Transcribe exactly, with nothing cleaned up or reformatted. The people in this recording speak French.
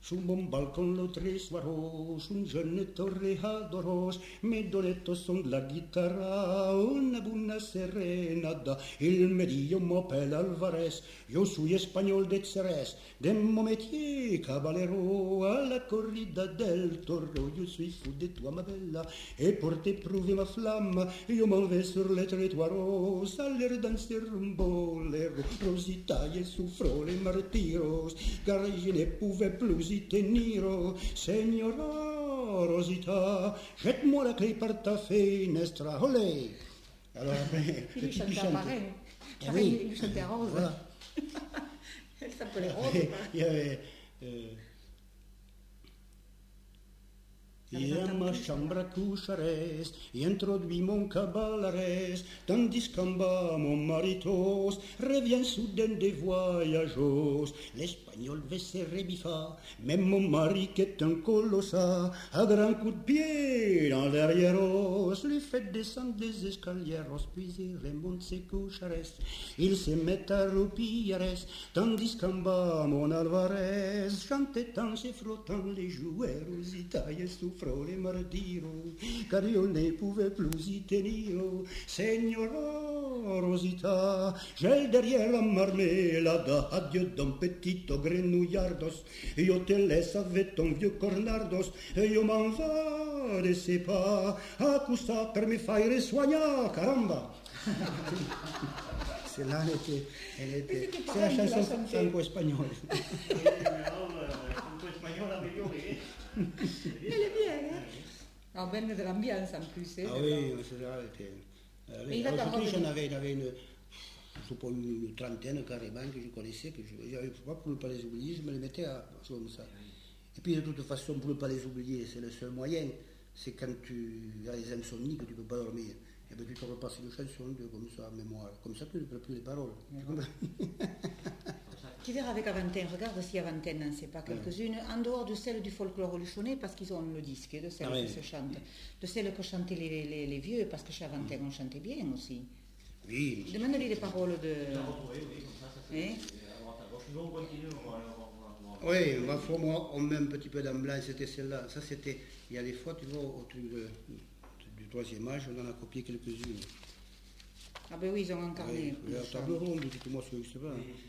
Su mon balcon los tres suaros, un jeune torreadoros, medoletos son de la guitarra, una buena serenada. Il me dit, yo m'appelle Alvarez, yo soy espagnol de Xerez, de mon métier caballero, à la corrida del toro, yo suis fou de toi ma bella, et pour t'éprouver ma flamme, yo m'en vais sur les trottoirs, à l'air danser un bolero, Rosita y souffro les martiros, car je ne pouvais plus y tenir, Señora Rosita, jette-moi la clé par ta fenestra, olé. Alors après, il lui chantait à marin, ah, oui. Il lui chantait à Rose. Voilà. Elle s'appelait Rose. Il y avait... Euh, Et à ma chambre coucheresse, et introduit mon caballeres, tandis qu'en bas mon maritos revient soudain des voyageurs. L'espagnol veut se rebiffa, même mon mari qui est un colossa, à grands coups de pied dans l'arrière-os, lui fait descendre des escaliers, puis il remonte ses coucheresses. Il se met à roupilleres, tandis qu'en bas mon Alvarez chantait en se frottant les jouets, Rosita et souffrant les martiros, car io ne pouvais plus y tenir. Señora Rosita, j'ai derrière la marmelada, adieu d'un petit grenouillardos, yo te laisse avec ton vieux cornardos, yo m'en vais de ses pas, accusa per me faire soigner, caramba. C'est là, elle était, elle était, c'est la chanson franco-espagnole. Elle est bien, hein? Alors, ben de l'ambiance en plus. Hein, ah oui, c'est ça. Mais il a surtout, de... j'en avais, il avait une, je sais pas, une trentaine carrément que je connaissais, que je n'avais pas pour ne pas les oublier, je me les mettais à comme ça. Et puis de toute façon, pour ne pas les oublier, c'est le seul moyen, c'est quand tu as les insomnies que tu ne peux pas dormir. Et bien tu te repasses une chanson de, comme ça, en mémoire. Comme ça, tu ne peux plus les paroles. Tu verras avec Aventin, regarde si Aventin n'en sait pas quelques-unes, en dehors de celles du folklore luchonais, parce qu'ils ont le disque, de celles ah, qui oui. se chantent, de celles que chantaient les, les, les vieux, parce que chez Aventin on chantait bien aussi. Oui. Demande-lui les paroles de... Oui, oui, ma foi, moi, on met un petit peu d'ambiance, c'était celle-là. Ça, c'était, il y a des fois, tu vois, au truc de, du troisième âge, on en a copié quelques-unes. Ah ben oui, ils ont incarné. Oui, la table ronde, dites-moi ce que c'est pas.